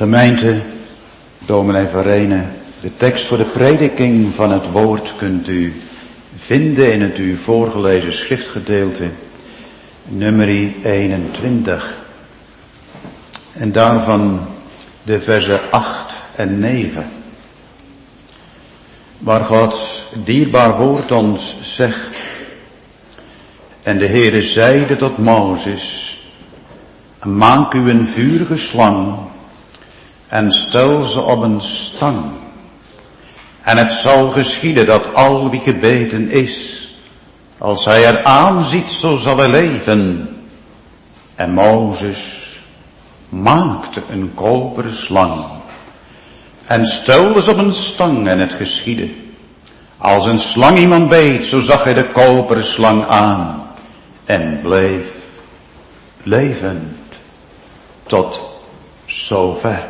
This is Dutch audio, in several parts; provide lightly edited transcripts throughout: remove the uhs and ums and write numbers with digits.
Gemeente, dominee Verene, de tekst voor de prediking van het woord kunt u vinden in het u voorgelezen schriftgedeelte, nummer 21. En daarvan de versen 8 en 9. Waar Gods dierbaar woord ons zegt. En de Heere zeide tot Mozes, maak u een vurige slang en stel ze op een stang. En het zal geschieden dat al wie gebeten is, als hij er aanziet, zo zal hij leven. En Mozes maakte een koperen slang en stelde ze op een stang en het geschiedde. Als een slang iemand beet, zo zag hij de koperen slang aan en bleef levend tot zover.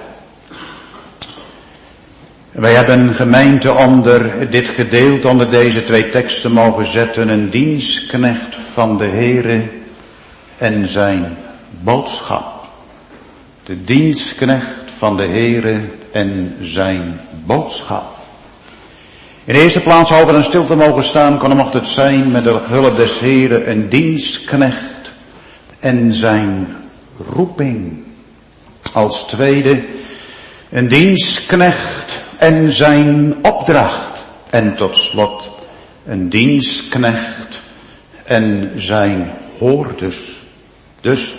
Wij hebben gemeente onder dit gedeelte, onder deze twee teksten mogen zetten, een dienstknecht van de Heere en zijn boodschap. De dienstknecht van de Heere en zijn boodschap. In de eerste plaats over een stilte mogen staan, mocht het zijn met de hulp des Heere een dienstknecht en zijn roeping. Als tweede een dienstknecht en zijn opdracht. En tot slot een dienstknecht en zijn hoorders. Dus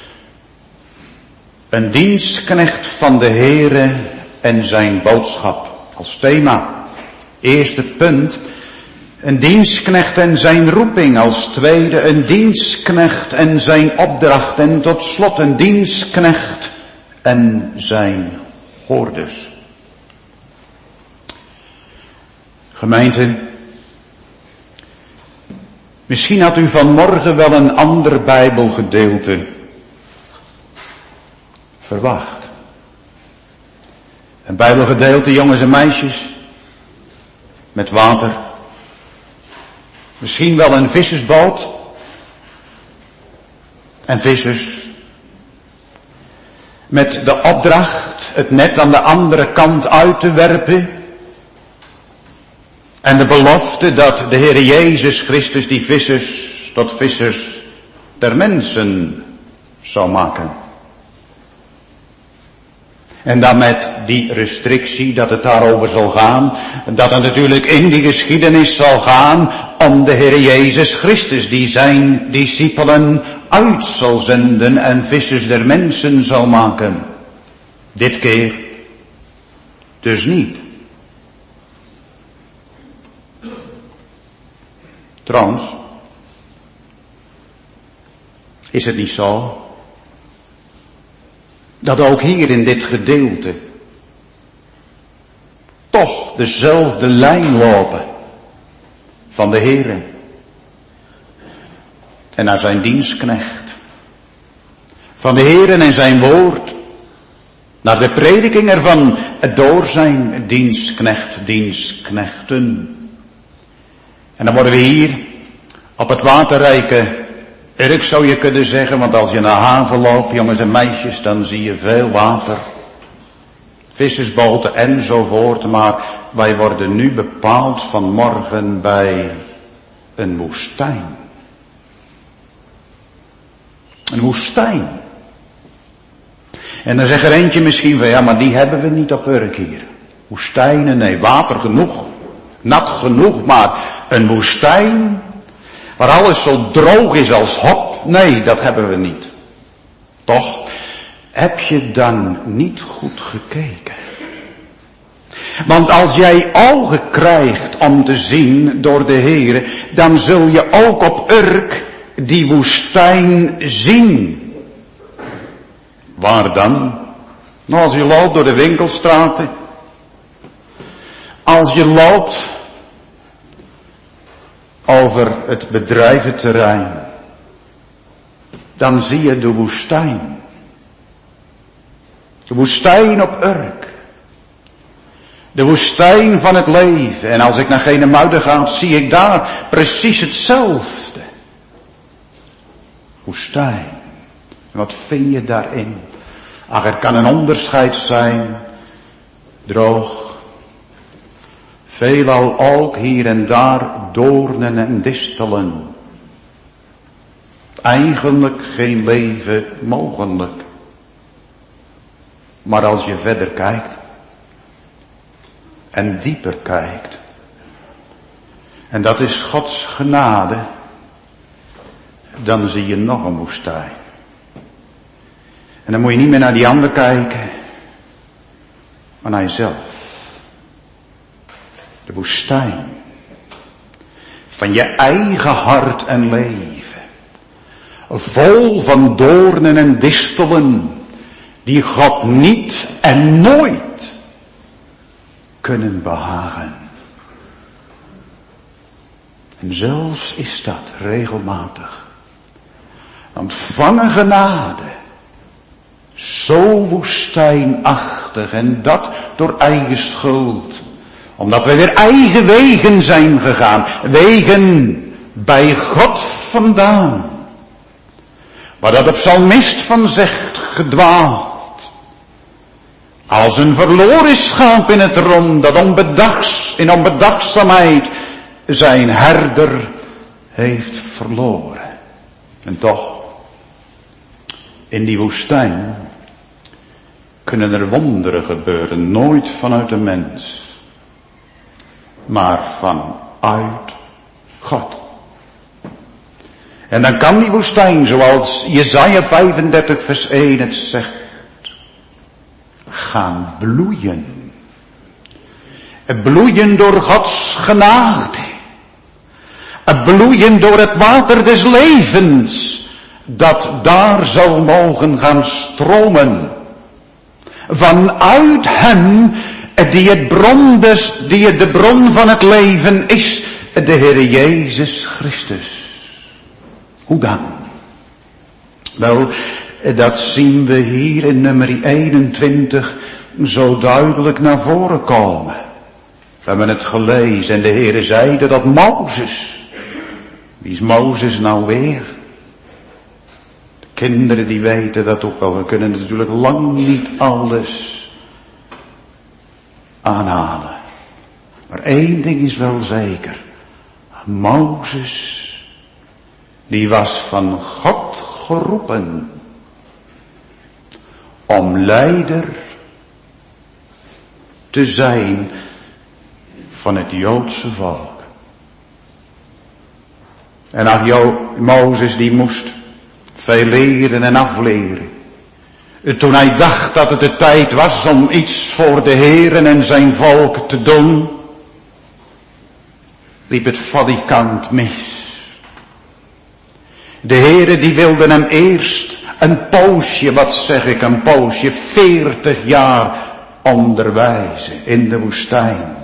een dienstknecht van de Heere en zijn boodschap als thema. Eerste punt, een dienstknecht en zijn roeping. Als tweede een dienstknecht en zijn opdracht. En tot slot een dienstknecht en zijn hoorders. Gemeente, misschien had u vanmorgen wel een ander Bijbelgedeelte verwacht. Een Bijbelgedeelte, jongens en meisjes, met water. Misschien wel een vissersboot en vissers. Met de opdracht het net aan de andere kant uit te werpen. En de belofte dat de Heer Jezus Christus die vissers tot vissers der mensen zou maken. En dan met die restrictie dat het daarover zal gaan, dat het natuurlijk in die geschiedenis zal gaan om de Heer Jezus Christus die zijn discipelen uit zal zenden en vissers der mensen zal maken. Dit keer dus niet. Trouwens, is het niet zo dat ook hier in dit gedeelte toch dezelfde lijn lopen van de Heere en naar zijn dienstknecht, van de Heere en zijn woord, naar de prediking ervan door zijn dienstknechten. En dan worden we hier op het waterrijke Urk, zou je kunnen zeggen, want als je naar haven loopt, jongens en meisjes, dan zie je veel water, vissersboten enzovoort, maar wij worden nu bepaald vanmorgen bij een woestijn. Een woestijn. En dan zegt er eentje misschien van, ja, maar die hebben we niet op Urk hier. Woestijnen, nee, water genoeg, nat genoeg, maar een woestijn waar alles zo droog is als hop, nee, dat hebben we niet. Toch heb je dan niet goed gekeken. Want als jij ogen krijgt om te zien door de Heere, dan zul je ook op Urk die woestijn zien. Waar dan? Nou, als je loopt door de winkelstraten, als je loopt over het bedrijventerrein, dan zie je de woestijn. De woestijn op Urk. De woestijn van het leven. En als ik naar Genemuiden ga, zie ik daar precies hetzelfde. Woestijn. En wat vind je daarin? Ach, er kan een onderscheid zijn, droog, veelal ook hier en daar doornen en distelen. Eigenlijk geen leven mogelijk. Maar als je verder kijkt en dieper kijkt, en dat is Gods genade, dan zie je nog een woestijn. En dan moet je niet meer naar die ander kijken, maar naar jezelf. De woestijn van je eigen hart en leven. Vol van doornen en distelen, die God niet en nooit kunnen behagen. En zelfs is dat regelmatig. Ontvangen genade, zo woestijnachtig, en dat door eigen schuld. Omdat we weer eigen wegen zijn gegaan, wegen bij God vandaan. Waar dat de psalmist van zegt, gedwaald. Als een verloren schaap in het rond, dat in onbedachtzaamheid zijn herder heeft verloren. En toch, in die woestijn kunnen er wonderen gebeuren, nooit vanuit de mens, maar vanuit God. En dan kan die woestijn, zoals Jesaja 35 vers 1 het zegt, gaan bloeien. Bloeien door Gods genade. Bloeien door het water des levens, dat daar zal mogen gaan stromen. Vanuit hem, die de bron van het leven is, de Heer Jezus Christus. Hoe dan? Wel, dat zien we hier in nummer 21 zo duidelijk naar voren komen. We hebben het gelezen en de Heer zeide dat Mozes. Wie is Mozes nou weer? De kinderen die weten dat ook wel. We kunnen natuurlijk lang niet alles aanhalen. Maar één ding is wel zeker. Mozes, die was van God geroepen om leider te zijn van het Joodse volk. En Mozes die moest veel leren en afleren. Toen hij dacht dat het de tijd was om iets voor de Heeren en zijn volk te doen, liep het valikant mis. De Heere die wilde hem eerst een poosje, 40 jaar onderwijzen in de woestijn.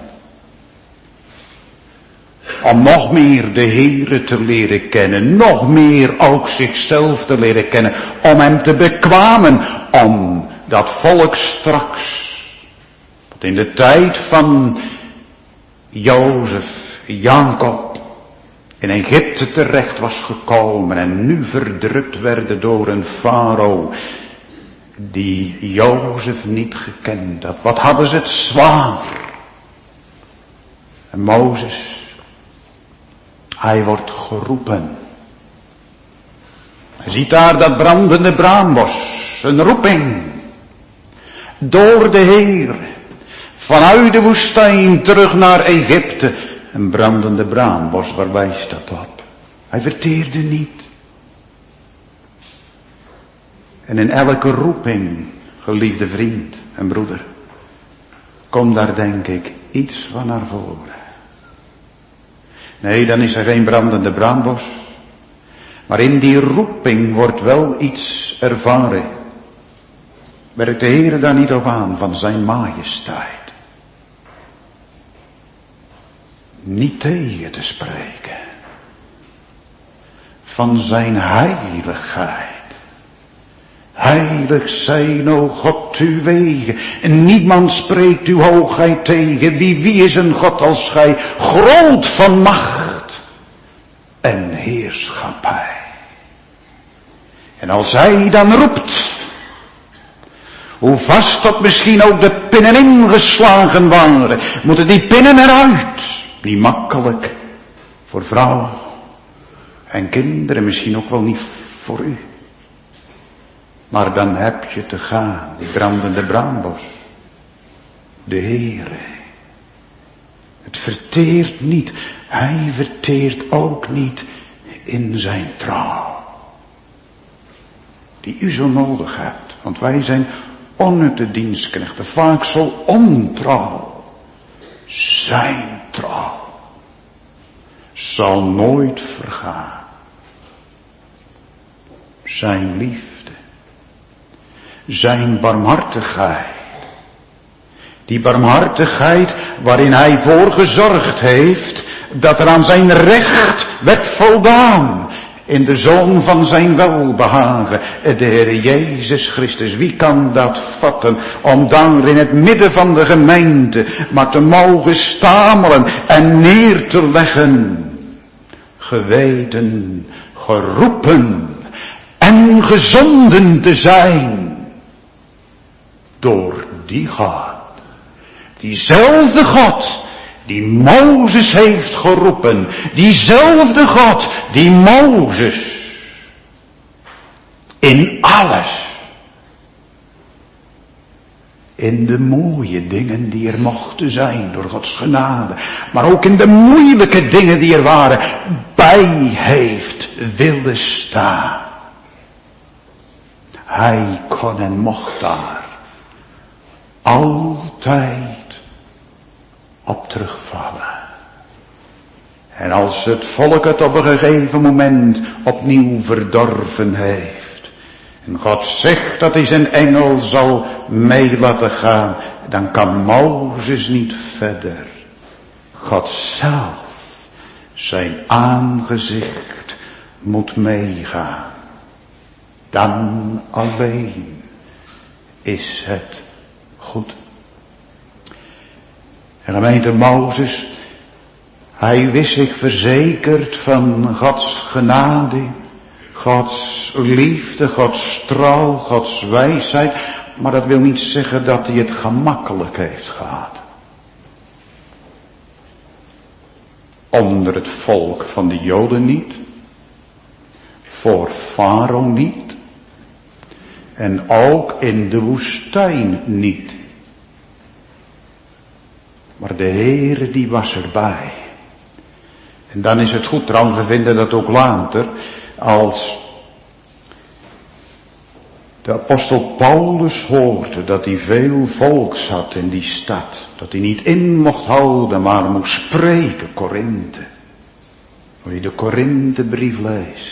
Om nog meer de Heere te leren kennen, nog meer ook zichzelf te leren kennen, om hem te bekwamen, om dat volk straks, wat in de tijd van Jozef, Jacob, in Egypte terecht was gekomen en nu verdrukt werden door een farao die Jozef niet gekend had. Wat hadden ze het zwaar. En Mozes, hij wordt geroepen. Hij ziet daar dat brandende braambos, een roeping. Door de Heer, vanuit de woestijn terug naar Egypte. Een brandende braambos, waar wijst dat op? Hij verteerde niet. En in elke roeping, geliefde vriend en broeder, komt daar denk ik iets van naar voren. Nee, dan is er geen brandende braambos. Maar in die roeping wordt wel iets ervaren. Werkt de Heer daar niet op aan van zijn majesteit. Niet tegen te spreken. Van zijn heiligheid. Heilig zijn, o God, uw wegen. En niemand spreekt uw hoogheid tegen. Wie is een God als gij? Groot van macht en heerschappij. En als hij dan roept, Hoe vast dat misschien ook de pinnen ingeslagen waren, moeten die pinnen eruit. Niet makkelijk voor vrouw en kinderen, misschien ook wel niet voor u. Maar dan heb je te gaan, die brandende braambos. De Heere. Het verteert niet, hij verteert ook niet in zijn trouw. Die u zo nodig hebt, want wij zijn onnutte dienstknechten, vaak zo ontrouw. Zijn trouw zal nooit vergaan. Zijn liefde, zijn barmhartigheid. Die barmhartigheid waarin hij voor gezorgd heeft dat er aan zijn recht werd voldaan. In de Zoon van zijn welbehagen, de Heer Jezus Christus. Wie kan dat vatten, om daar in het midden van de gemeente maar te mogen stamelen en neer te leggen. Geweten, geroepen en gezonden te zijn. Door die God. Diezelfde God die Mozes heeft geroepen. Diezelfde God die Mozes in alles, in de mooie dingen die er mochten zijn door Gods genade, maar ook in de moeilijke dingen die er waren, bij heeft willen staan. Hij kon en mocht daar altijd op terugvallen. En als het volk het op een gegeven moment opnieuw verdorven heeft, en God zegt dat hij zijn engel zal mee laten gaan, dan kan Mozes niet verder. God zelf, zijn aangezicht moet meegaan. Dan alleen is het goed. En gemeente Mozes, hij wist zich verzekerd van Gods genade, Gods liefde, Gods trouw, Gods wijsheid. Maar dat wil niet zeggen dat hij het gemakkelijk heeft gehad. Onder het volk van de Joden niet, voor Farao niet, en ook in de woestijn niet. Maar de Heere die was erbij. En dan is het goed, trouwens we vinden dat ook later, als de apostel Paulus hoorde dat hij veel volks had in die stad. Dat hij niet in mocht houden, maar moest spreken, Korinthe. Als je de Korinthebrief leest.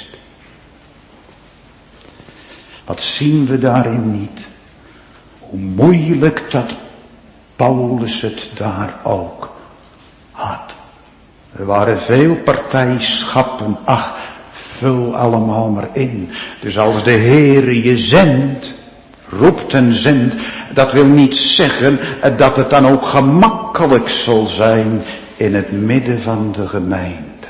Wat zien we daarin niet? Hoe moeilijk dat Paulus het daar ook had. Er waren veel partijschappen. Ach, vul allemaal maar in. Dus als de Heere je zendt, roept en zendt, dat wil niet zeggen dat het dan ook gemakkelijk zal zijn in het midden van de gemeente.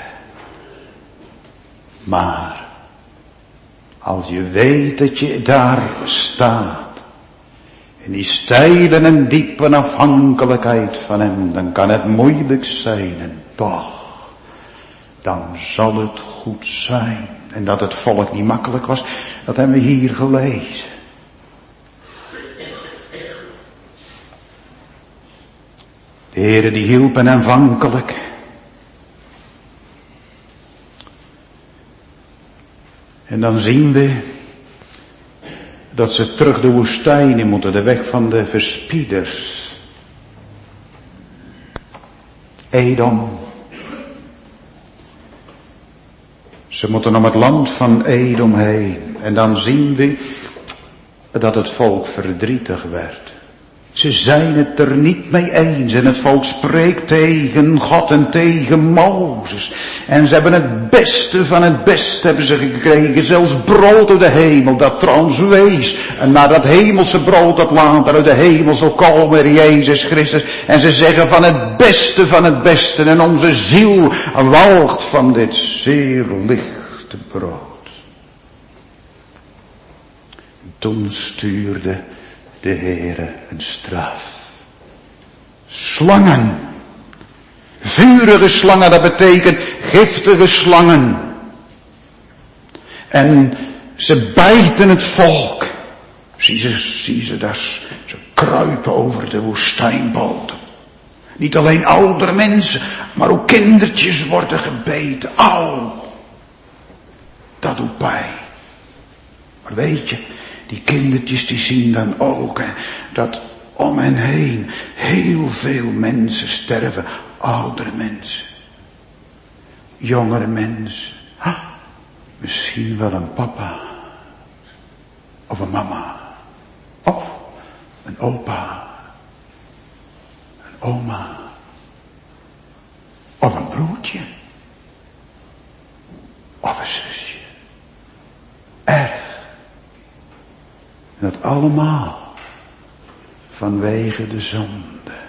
Maar als je weet dat je daar staat, in die steile en diepe afhankelijkheid van hem, dan kan het moeilijk zijn en toch, dan zal het goed zijn. En dat het volk niet makkelijk was, dat hebben we hier gelezen. De Heere die hielp hen aanvankelijk. En dan zien we dat ze terug de woestijn in moeten, de weg van de verspieders. Edom. Ze moeten om het land van Edom heen. En dan zien we dat het volk verdrietig werd. Ze zijn het er niet mee eens. En het volk spreekt tegen God en tegen Mozes. En ze hebben het beste van het beste hebben ze gekregen. Zelfs brood uit de hemel, dat trouwens wees. En naar dat hemelse brood dat later uit de hemel zal komen, Jezus Christus. En ze zeggen van het beste van het beste. En onze ziel walgt van dit zeer lichte brood. Toen stuurde de Heere een straf. Slangen. Vurige slangen, dat betekent giftige slangen. En ze bijten het volk. Zie ze daar, ze kruipen over de woestijnbodem. Niet alleen oudere mensen, maar ook kindertjes worden gebeten. Au, dat doet pijn. Maar weet je, die kindertjes die zien dan ook dat om hen heen heel veel mensen sterven. Oudere mensen, jongere mensen, misschien wel een papa of een mama of een opa, een oma of een broertje of een zusje. Erg. En dat allemaal vanwege de zonde.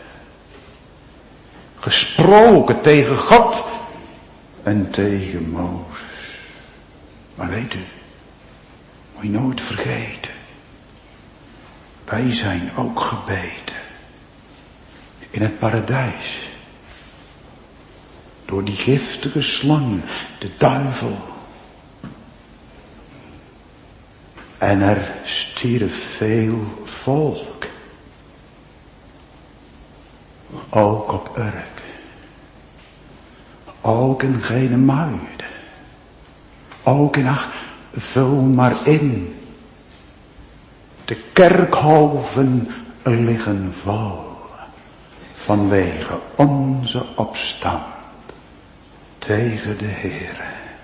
Gesproken tegen God en tegen Mozes. Maar weet u, moet je nooit vergeten. Wij zijn ook gebeten. In het paradijs. Door die giftige slang, de duivel. En er stierf veel volk. Ook op Urk. Ook in Genemuiden. Ook in vul maar in. De kerkhoven liggen vol. Vanwege onze opstand. Tegen de Heere.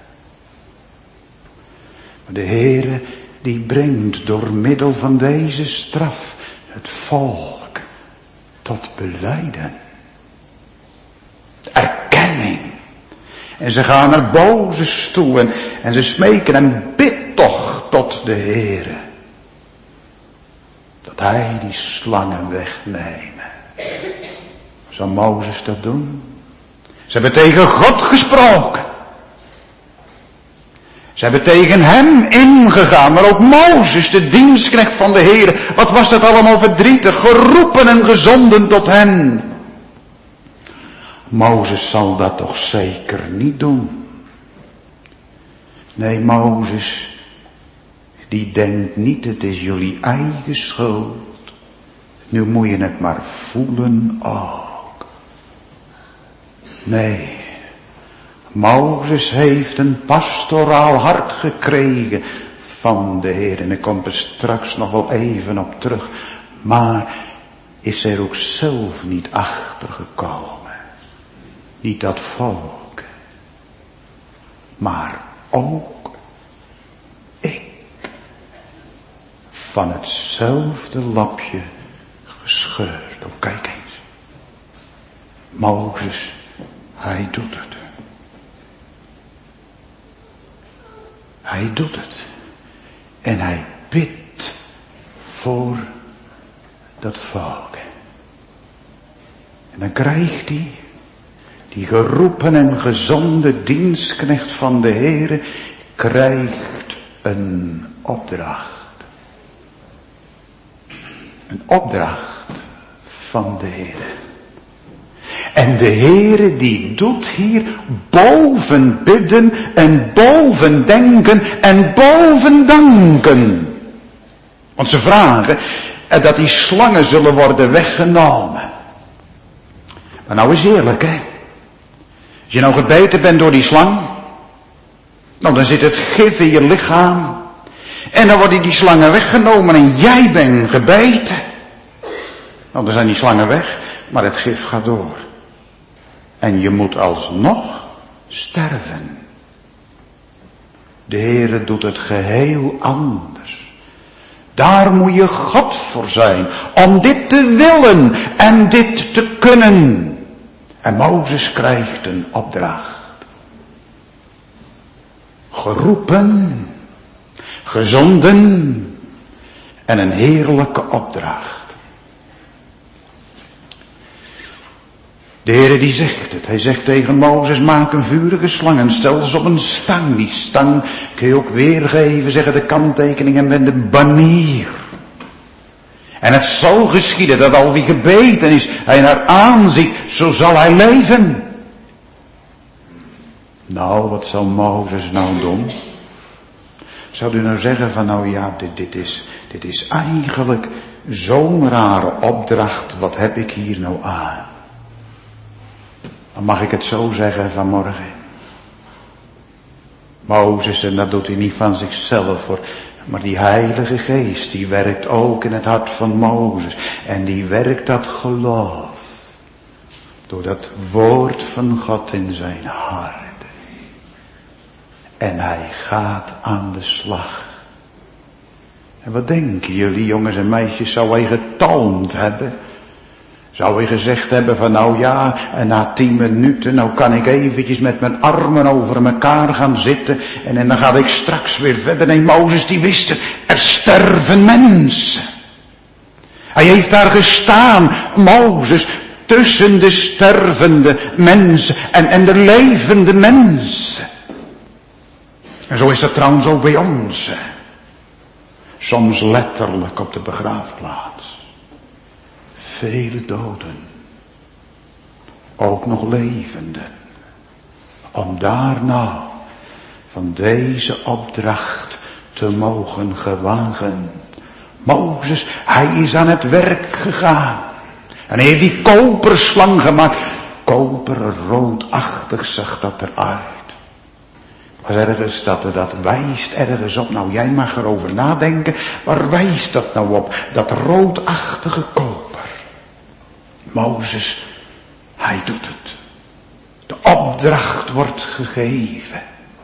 Maar de Heere die brengt door middel van deze straf het volk tot belijden. Erkenning. En ze gaan naar Mozes toe en ze smeken en bid toch tot de Heere. Dat hij die slangen wegnemen. Zal Mozes dat doen? Ze hebben tegen God gesproken. Ze hebben tegen hem ingegaan, maar ook Mozes, de dienstknecht van de Heer. Wat was dat allemaal verdrietig, geroepen en gezonden tot hen. Mozes zal dat toch zeker niet doen. Nee, Mozes, die denkt niet, het is jullie eigen schuld. Nu moet je het maar voelen ook. Nee. Mozes heeft een pastoraal hart gekregen van de Heer. En ik kom er straks nog wel even op terug. Maar is er ook zelf niet achtergekomen. Niet dat volk. Maar ook ik. Van hetzelfde lapje gescheurd. Oh, kijk eens. Mozes, hij doet het. Hij doet het. En hij bidt voor dat volk. En dan krijgt hij, die geroepen en gezonde dienstknecht van de Heere, krijgt een opdracht. Een opdracht van de Heere. En de Heere die doet hier boven bidden en boven denken en boven danken. Want ze vragen dat die slangen zullen worden weggenomen. Maar nou eens eerlijk, hè. Als je nou gebeten bent door die slang, nou dan zit het gif in je lichaam. En dan worden die slangen weggenomen en jij bent gebeten. Nou dan zijn die slangen weg, maar het gif gaat door. En je moet alsnog sterven. De Heere doet het geheel anders. Daar moet je God voor zijn. Om dit te willen en dit te kunnen. En Mozes krijgt een opdracht. Geroepen. Gezonden. En een heerlijke opdracht. De Heere die zegt het. Hij zegt tegen Mozes, maak een vurige slang en stel ze op een stang. Die stang kun je ook weergeven, zeggen de kanttekeningen, met de banier. En het zal geschieden dat al wie gebeten is, hij naar aanziet, zo zal hij leven. Nou, wat zal Mozes nou doen? Zou u nou zeggen van nou ja, dit is eigenlijk zo'n rare opdracht, wat heb ik hier nou aan? Dan mag ik het zo zeggen vanmorgen. Mozes, en dat doet hij niet van zichzelf hoor, maar die Heilige Geest, die werkt ook in het hart van Mozes. En die werkt dat geloof, door dat woord van God in zijn hart. En hij gaat aan de slag. En wat denken jullie jongens en meisjes, zou hij getalmd hebben? Zou hij gezegd hebben van nou ja, en na 10 minuten, nou kan ik eventjes met mijn armen over elkaar gaan zitten. En dan ga ik straks weer verder. Nee, Mozes die wist het, er sterven mensen. Hij heeft daar gestaan, Mozes, tussen de stervende mensen en de levende mensen. En zo is dat trouwens ook bij ons. Soms letterlijk op de begraafplaats. Vele doden. Ook nog levenden. Om daar nou van deze opdracht te mogen gewagen. Mozes, hij is aan het werk gegaan. En hij heeft die koperslang gemaakt. Koper, roodachtig zag dat eruit. Was ergens dat wijst ergens op. Nou, jij mag erover nadenken. Waar wijst dat nou op? Dat roodachtige koper. Mozes, hij doet het. De opdracht wordt gegeven.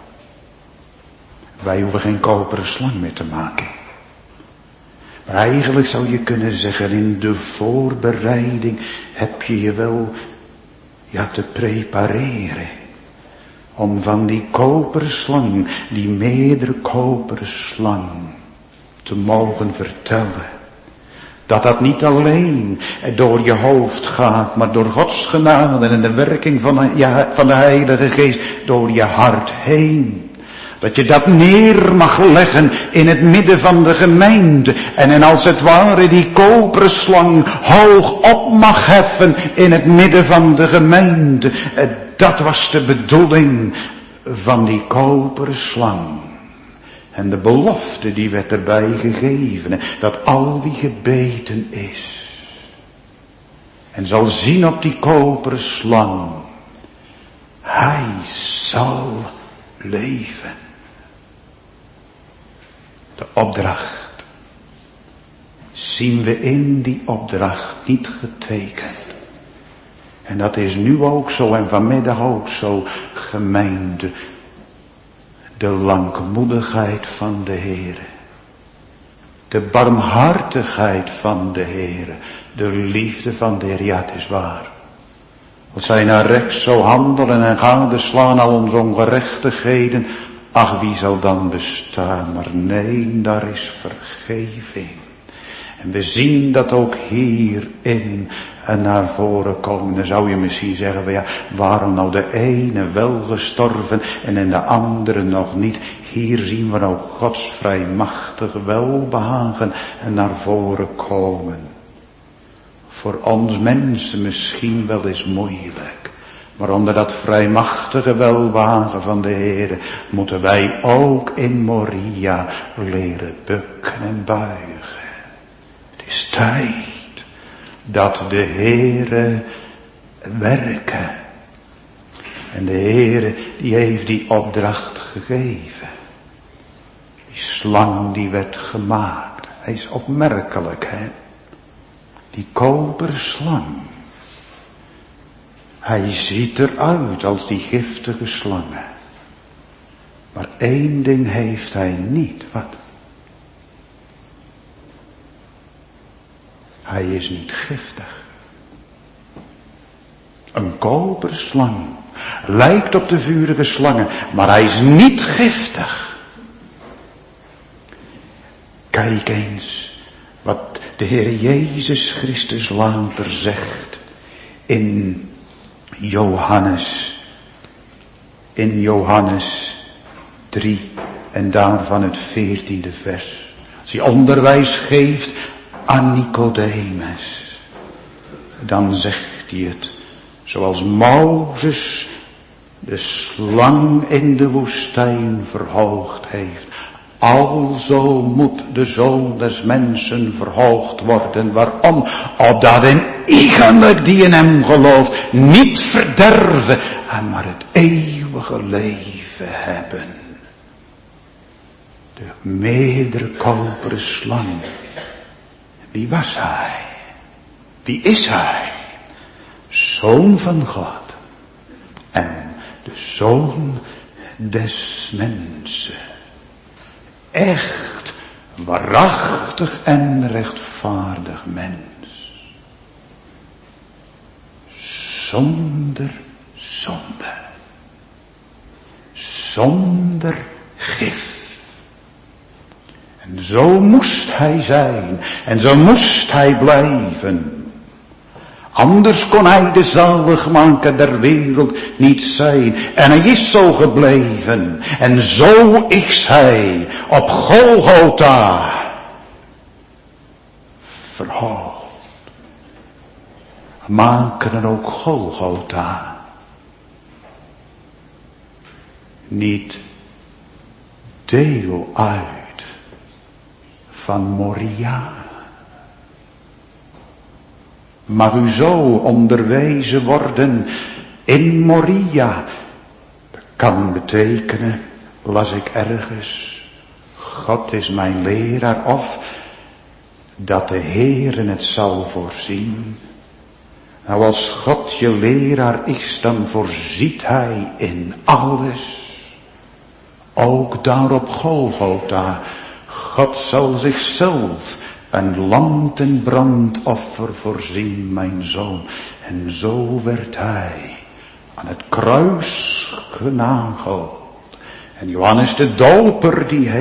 Wij hoeven geen koperen slang meer te maken. Maar eigenlijk zou je kunnen zeggen, in de voorbereiding heb je je wel te prepareren. Om van die koperen slang, die meerdere koperen slang, te mogen vertellen. Dat niet alleen door je hoofd gaat, maar door Gods genade en de werking van de Heilige Geest door je hart heen. Dat je dat neer mag leggen in het midden van de gemeente. En als het ware die koperen slang hoog op mag heffen in het midden van de gemeente. Dat was de bedoeling van die koperen slang. En de belofte die werd erbij gegeven. Dat al wie gebeten is. En zal zien op die koperen slang. Hij zal leven. De opdracht. Zien we in die opdracht niet getekend. En dat is nu ook zo en vanmiddag ook zo, gemeente. De langmoedigheid van de Heere. De barmhartigheid van de Heere. De liefde van de Heer, ja het is waar. Als zij naar rechts zou handelen en gadeslaan al onze ongerechtigheden. Ach, wie zal dan bestaan? Maar nee, daar is vergeving. En we zien dat ook hierin naar voren komen. Dan zou je misschien zeggen, van ja, waarom nou de ene wel gestorven en in de andere nog niet? Hier zien we ook Gods vrijmachtig welbehagen naar voren komen. Voor ons mensen misschien wel eens moeilijk. Maar onder dat vrijmachtige welbehagen van de Heer moeten wij ook in Moria leren bukken en buigen. Het is tijd dat de Heere werken. En de Heere die heeft die opdracht gegeven. Die slang die werd gemaakt. Hij is opmerkelijk, hè. Die koperen slang. Hij ziet eruit als die giftige slangen. Maar één ding heeft hij niet. Wat? Hij is niet giftig. Een koperen slang lijkt op de vurige slangen, maar hij is niet giftig. Kijk eens wat de Heer Jezus Christus later zegt in Johannes 3 en daarvan het 14e vers. Als hij onderwijs geeft aan Nicodemus. Dan zegt hij het zoals Mozes de slang in de woestijn verhoogd heeft. Alzo moet de Zoon des Mensen verhoogd worden. Waarom? Opdat een iegelijk die in hem gelooft niet verderven, maar het eeuwige leven hebben. De meerdere koperen slang. Wie was hij? Wie is hij? Zoon van God. En de Zoon des Mensen. Echt, waarachtig en rechtvaardig mens. Zonder zonde. Zonder gif. En zo moest hij zijn. En zo moest hij blijven. Anders kon hij de zaligmaker der wereld niet zijn. En hij is zo gebleven. En zo is hij op Golgotha verhoogd. Maken er ook Golgotha niet deel uit van Moria? Mag u zo onderwezen worden in Moria? Dat kan betekenen, las ik ergens, God is mijn leraar, of dat de Heere het zal voorzien. Nou, als God je leraar is, dan voorziet hij in alles. Ook daar op Golgotha. God zal zichzelf een lam ten brandoffer voorzien, mijn zoon. En zo werd hij aan het kruis genageld. En Johannes de Doper, die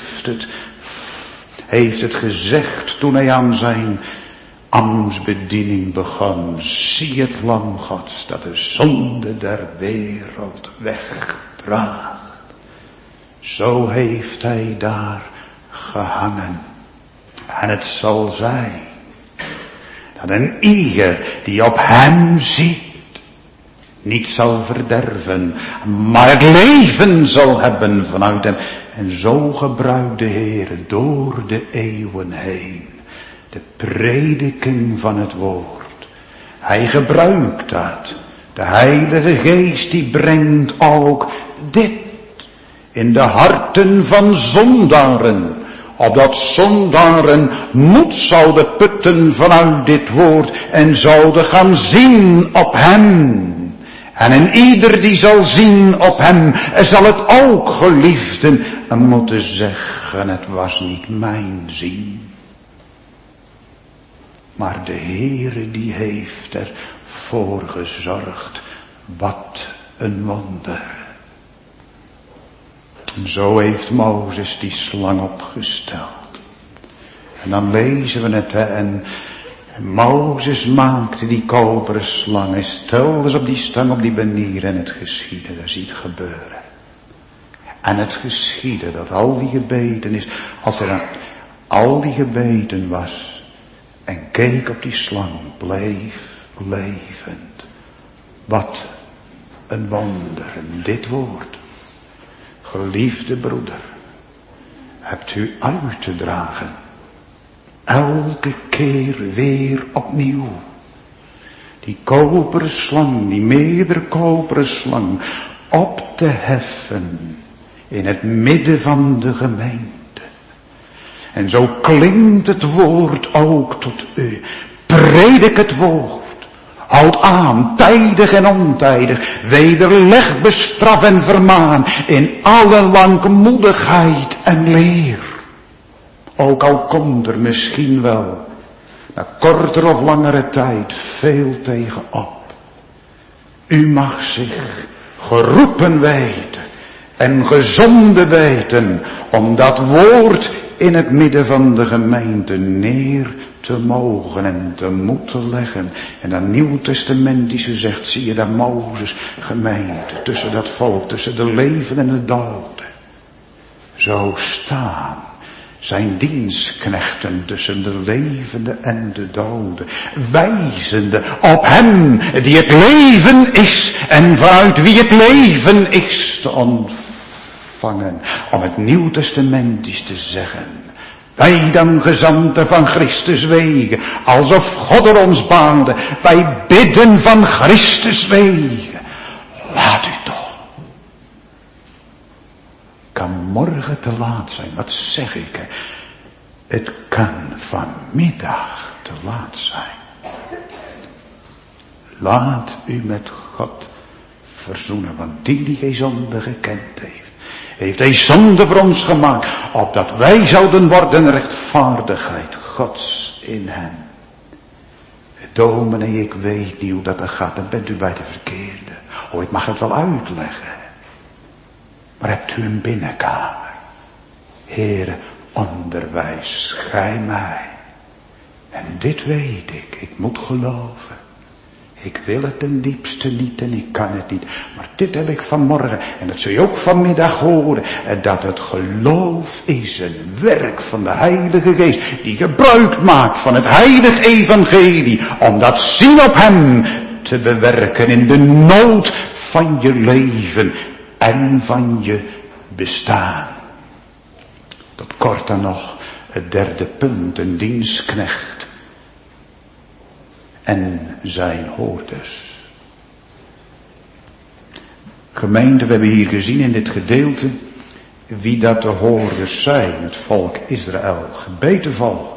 heeft het gezegd toen hij aan zijn ambtsbediening begon. Zie het lam Gods dat de zonde der wereld wegdraagt. Zo heeft hij daar gehangen. En het zal zijn dat een ieder die op hem ziet niet zal verderven, maar het leven zal hebben vanuit hem. En zo gebruikt de Heer door de eeuwen heen de prediking van het woord. Hij gebruikt dat. De Heilige Geest die brengt ook dit in de harten van zondaren. Opdat zondaren moed zouden putten vanuit dit woord en zouden gaan zien op hem. En in ieder die zal zien op hem, zal het ook geliefden en moeten zeggen, het was niet mijn zien. Maar de Heere die heeft ervoor gezorgd. Wat een wonder. En zo heeft Mozes die slang opgesteld. En dan lezen we het, en Mozes maakte die koperen slang. Hij stelde ze op die stang op die manier en het geschiedde. Dat ziet gebeuren. En het geschiedde dat al die gebeten is, als er dan al die gebeten was en keek op die slang, bleef levend. Wat een wonder. En dit woord, geliefde broeder, hebt u uit te dragen. Elke keer weer opnieuw. Die koperen slang, die meerdere koperen slang, op te heffen in het midden van de gemeente. En zo klinkt het woord ook tot u. Predik het woord. Houd aan, tijdig en ontijdig. Wederleg, bestraf en vermaan. In alle langmoedigheid en leer. Ook al komt er misschien wel, na korter of langere tijd, veel tegenop. U mag zich geroepen weten en gezonden weten om dat woord in het midden van de gemeente neer te mogen en te moeten leggen. En dat Nieuwtestamentische zegt, zie je daar Mozes gemeente, tussen dat volk, tussen de leven en de doden. Zo staan zijn dienstknechten tussen de levenden en de doden, wijzende op hem die het leven is en vanuit wie het leven is te ontvangen. Om het Nieuw Testament is te zeggen, wij dan gezanten van Christus wegen, alsof God er ons baande, wij bidden van Christus wegen. Laat u toch. Kan morgen te laat zijn, wat zeg ik? Het kan vanmiddag te laat zijn. Laat u met God verzoenen, want die geen zonde gekend heeft hij zonde voor ons gemaakt, opdat wij zouden worden rechtvaardigheid Gods in hem. Dominee, ik weet niet hoe dat gaat, dan bent u bij de verkeerde. Oh, ik mag het wel uitleggen. Maar hebt u een binnenkamer? Heere, onderwijs gij mij. En dit weet ik moet geloven. Ik wil het ten diepste niet en ik kan het niet. Maar dit heb ik vanmorgen en dat zul je ook vanmiddag horen. En dat het geloof is een werk van de Heilige Geest. Die gebruik maakt van het heilige evangelie. Om dat zien op hem te bewerken in de nood van je leven en van je bestaan. Tot kort dan nog het derde punt, een dienstknecht en zijn hoorders. Gemeente, we hebben hier gezien in dit gedeelte wie dat de hoorders zijn, het volk Israël, gebeten volk.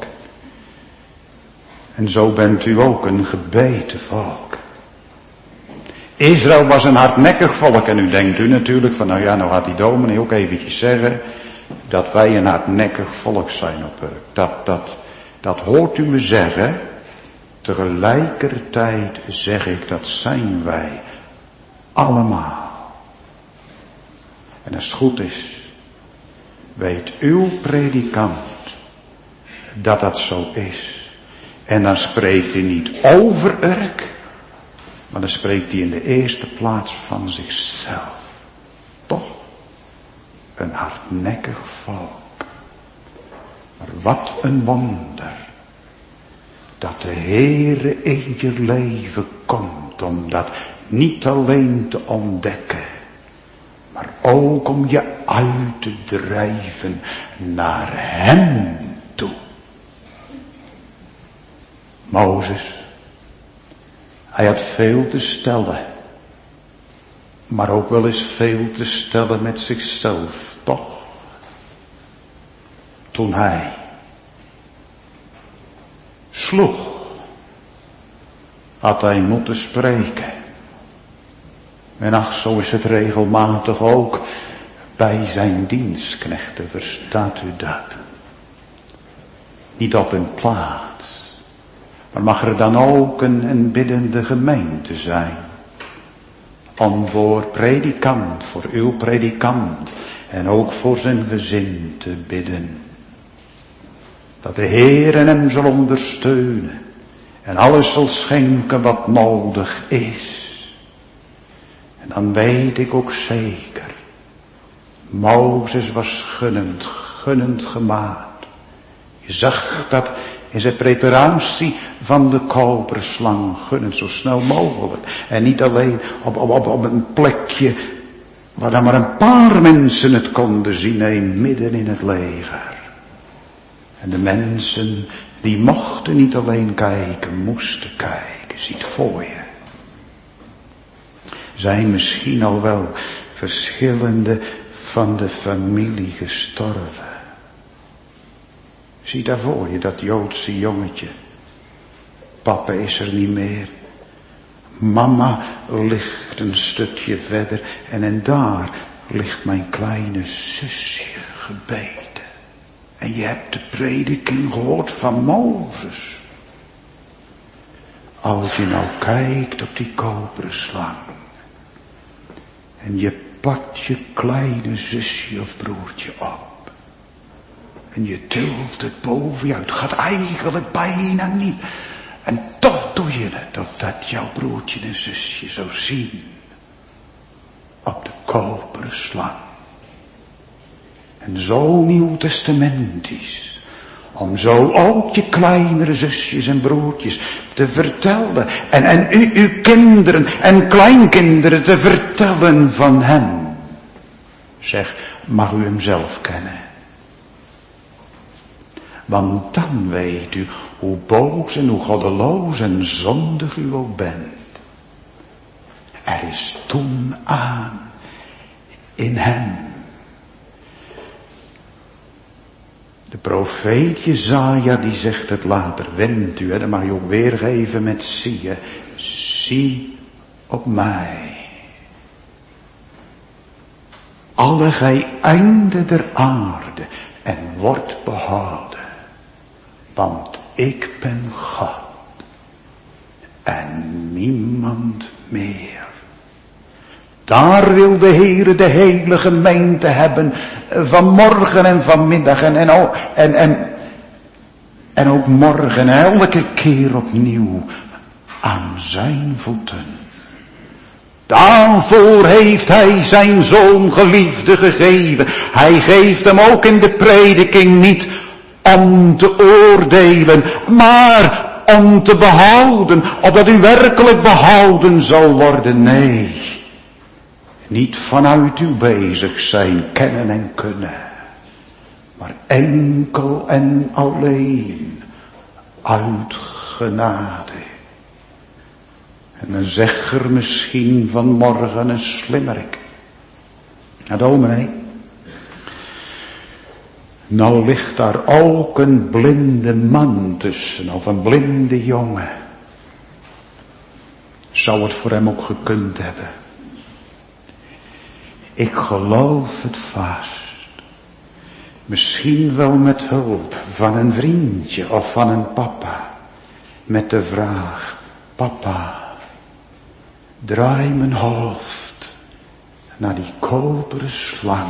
En zo bent u ook een gebeten volk. Israël was een hardnekkig volk en nu denkt u natuurlijk van nou gaat die dominee ook eventjes zeggen dat wij een hardnekkig volk zijn op dat hoort u me zeggen. Tegelijkertijd zeg ik, dat zijn wij allemaal. En als het goed is, weet uw predikant dat dat zo is. En dan spreekt hij niet over Urk, maar dan spreekt hij in de eerste plaats van zichzelf. Toch? Een hardnekkig volk. Maar wat een wonder. Dat de Heere in je leven komt om dat niet alleen te ontdekken, maar ook om je uit te drijven naar hem toe. Mozes, hij had veel te stellen, maar ook wel eens veel te stellen met zichzelf, toch? Toen hij sloeg, had hij moeten spreken. En ach, zo is het regelmatig ook bij zijn dienstknechten, verstaat u dat? Niet op hun plaats, maar mag er dan ook een biddende gemeente zijn. Om voor predikant, voor uw predikant en ook voor zijn gezin te bidden. Dat de Heer hem zal ondersteunen en alles zal schenken wat nodig is. En dan weet ik ook zeker, Mozes was gunnend gemaakt. Je zag dat in zijn preparatie van de koperslang, gunnend zo snel mogelijk. En niet alleen op een plekje waar dan maar een paar mensen het konden zien, nee, midden in het leger. En de mensen, die mochten niet alleen kijken, moesten kijken. Zie het voor je. Zijn misschien al wel verschillende van de familie gestorven. Zie daar voor je, dat Joodse jongetje. Papa is er niet meer. Mama ligt een stukje verder en daar ligt mijn kleine zusje gebeten. En je hebt de prediking gehoord van Mozes. Als je nou kijkt op die koperen slang. En je pakt je kleine zusje of broertje op. En je tilt het boven je uit. Het gaat eigenlijk bijna niet. En toch doe je het, opdat jouw broertje en zusje zo zien. Op de koperen slang. En zo nieuwtestamentisch. Om zo ook je kleinere zusjes en broertjes te vertellen. En uw kinderen en kleinkinderen te vertellen van hem. Zeg, mag u hem zelf kennen. Want dan weet u hoe boos en hoe goddeloos en zondig u ook bent. Er is toen aan in hem. De profeet Jesaja die zegt het later, wend u, dat mag je ook weergeven met zie op mij. Alle gij einden der aarde en wordt behouden, want ik ben God en niemand meer. Daar wil de Heere de hele gemeente hebben, vanmorgen en vanmiddag en ook morgen, elke keer opnieuw, aan zijn voeten. Daarvoor heeft hij zijn zoon geliefde gegeven. Hij geeft hem ook in de prediking niet om te oordelen, maar om te behouden, opdat u werkelijk behouden zal worden. Nee, niet vanuit uw bezig zijn, kennen en kunnen, maar enkel en alleen uit genade. En dan zegt er misschien vanmorgen een slimmerik. Ja, dominee. Nou ligt daar ook een blinde man tussen, of een blinde jongen. Zou het voor hem ook gekund hebben? Ik geloof het vast. Misschien wel met hulp van een vriendje of van een papa. Met de vraag, papa, draai mijn hoofd naar die koperen slang.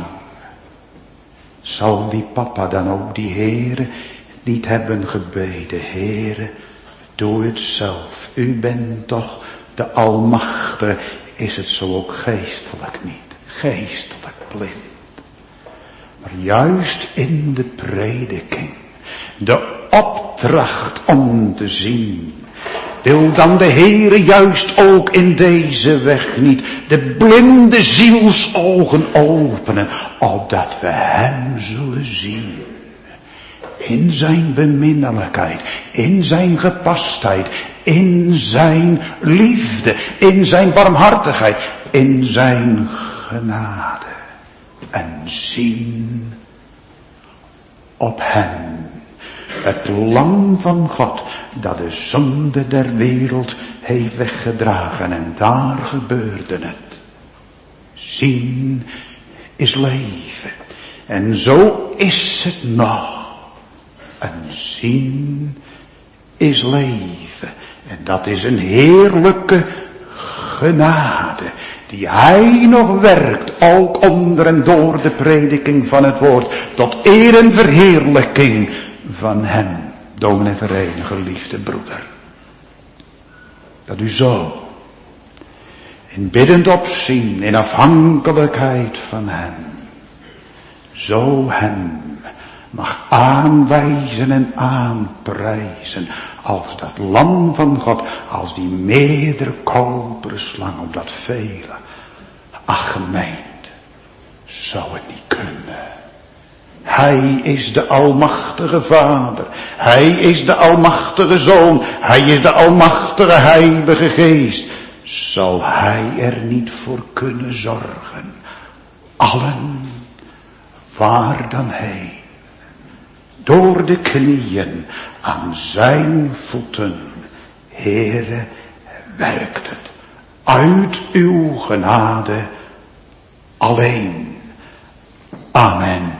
Zal die papa dan ook die Heere niet hebben gebeden? Heere, doe het zelf. U bent toch de Almachtige. Is het zo ook geestelijk niet? Geestelijk blind. Maar juist in de prediking, de opdracht om te zien, wil dan de Heere juist ook in deze weg niet de blinde zielsogen openen, opdat we hem zullen zien. In zijn beminnelijkheid, in zijn gepastheid, in zijn liefde, in zijn barmhartigheid, in zijn genade. En zien op hem, het lam van God, dat de zonde der wereld heeft weggedragen. En daar gebeurde het. Zien is leven. En zo is het nog. En zien is leven. En dat is een heerlijke genade die hij nog werkt, ook onder en door de prediking van het woord, tot eer en verheerlijking van hem. Dominee Verheyen, geliefde broeder. Dat u zo, in biddend opzien, in afhankelijkheid van hem, zo hem mag aanwijzen en aanprijzen als dat lam van God, als die meerdere koperen slang op dat vele. Ach gemeente, zou het niet kunnen. Hij is de almachtige Vader. Hij is de almachtige Zoon. Hij is de almachtige Heilige Geest. Zal hij er niet voor kunnen zorgen? Allen, waar dan heen? Door de knieën aan zijn voeten. Heere, werkt het. Uit uw genade alleen. Amen.